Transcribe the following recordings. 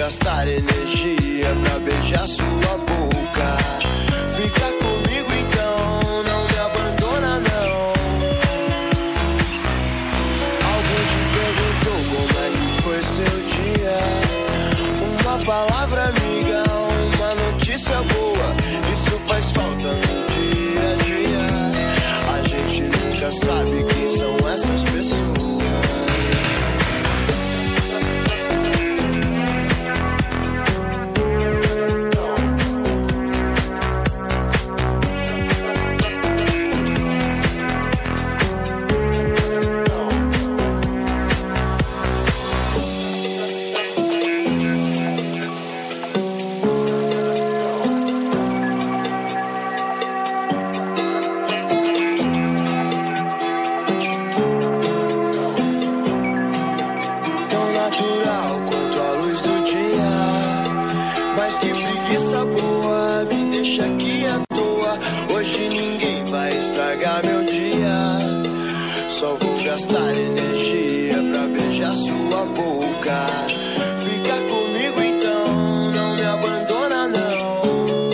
gastar energia pra beijar sua boca. Fica comigo então, não me abandona não. Alguém te perguntou como é que foi seu dia? Uma palavra amiga, uma notícia boa, isso faz falta no dia a dia. A gente nunca sabe quem são essas pessoas. Gastar energia pra beijar sua boca. Fica comigo então, não me abandona não.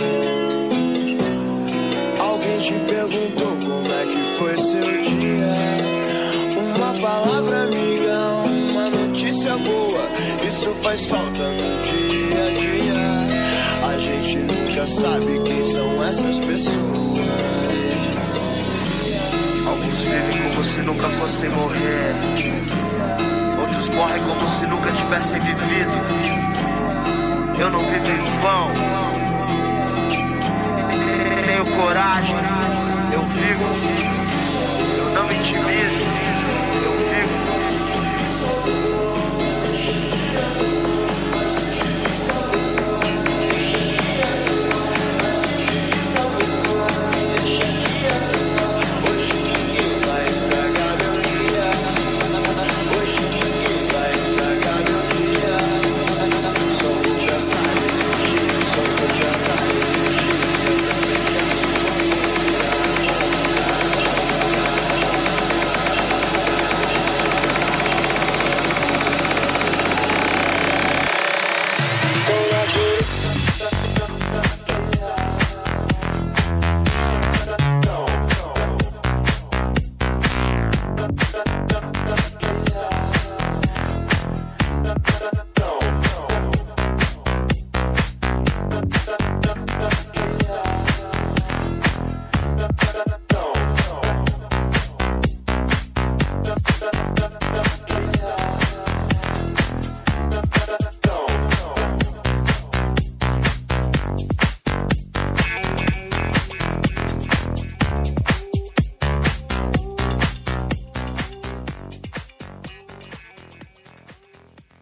Alguém te perguntou como é que foi seu dia? Uma palavra amiga, uma notícia boa, isso faz falta no dia a dia. A gente nunca sabe quem são essas pessoas. Alguns vivem como se nunca fossem morrer, outros morrem como se nunca tivessem vivido. Eu não vivo em vão, tenho coragem, eu vivo, eu não me intimido.